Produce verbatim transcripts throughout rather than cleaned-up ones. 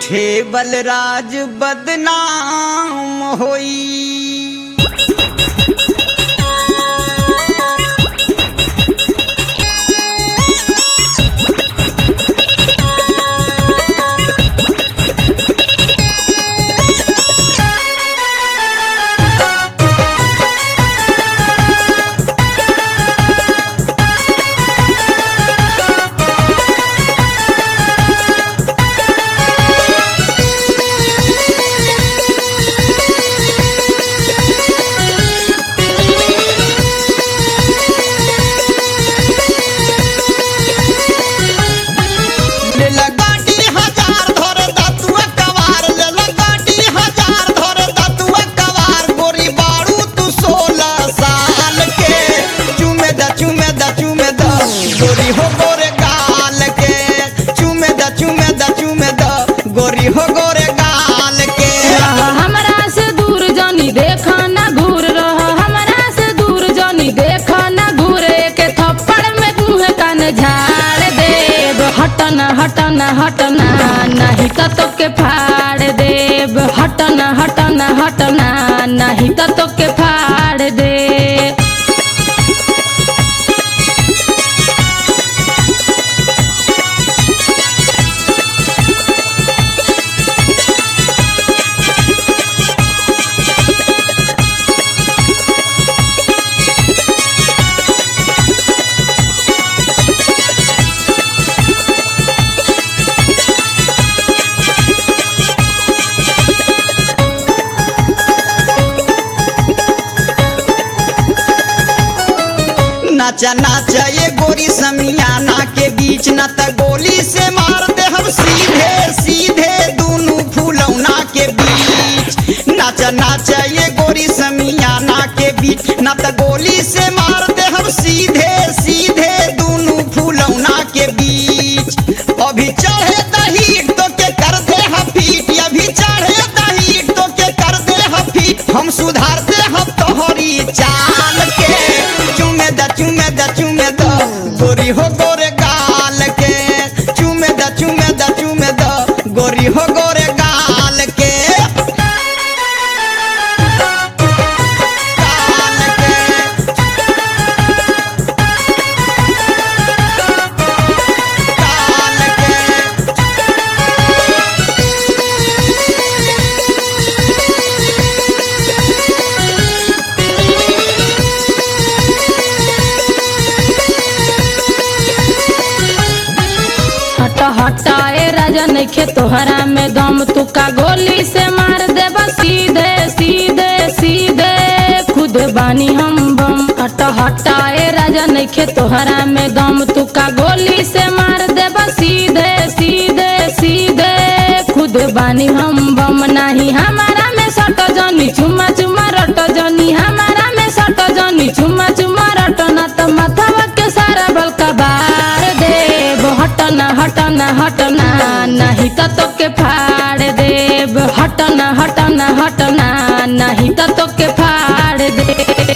हे बलराज बदनाम होई। गोरी हो गोरे गाल के हमरा से दूर जानी देखा ना घूर रहा, हमरा से दूर जानी देखा ना घूरे के थप्पड़ में मुँह कान झाड़ देब। हटना हटना हटना नहीं तो के फाड़ देब। हटना हटना हटना नहीं तो के फाड़ दे। नाचा नाचा ये गोरी समियाना के बीच न त गोली से मार दे हम सीधे सीधे दोनों फूलौना के बीच। नाचा नाचा ये गोरी समियाना के बीच न त गोली से मार दे हम सीधे सीधे दोनों फूलौना के बीच। अभी चढ़े दही तो के कर दे हफीट, अभी चढ़े दही तो के कर दे हफीट। हम सुधार दे हम तोहरी चाल के। चुमे द चुमे द चुमे द गोरी हो गोरे गाल के। चुमे द चुमे द चुमे द गोरी हो गोरे गाल के। गाल के गाल के हट हटाए राजा नइखे तोहरा में दम, तू का गोली से मार देबा सीधे सीधे सीधे खुद बानी हम बम। हट हटाए राजा नइखे तोहरा में दम, तू का गोली से मार देबा सीधे सीधे सीधे खुद बानी हम बम। नहीं हमारा में सट जानी चुमा चुमा रट जानी, हमारा में सट जानी चुमा चुमा रट ना तो माथवा के सारा बलका बार देब। हटना हटना हटना नहीं तो के फाड़ देब। हटना हटना हटना नहीं तो के फाड़ दे।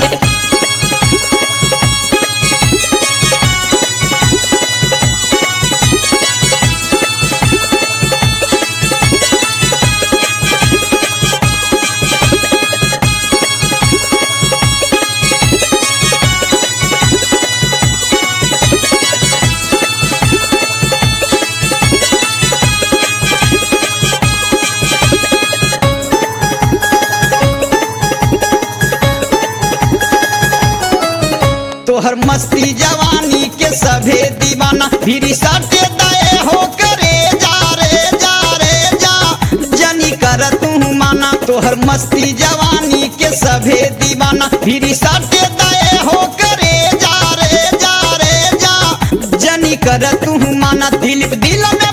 तोहर मस्ती जवानी के सभे दीवाना फिरी सटे दए हो करे जा रे जा रे जा जनी कर तू माना। तोहर मस्ती जवानी के सभे दीवाना फिरी सटे दए हो करे जा रे जा रे जा जनी कर तू माना। दिल दिल में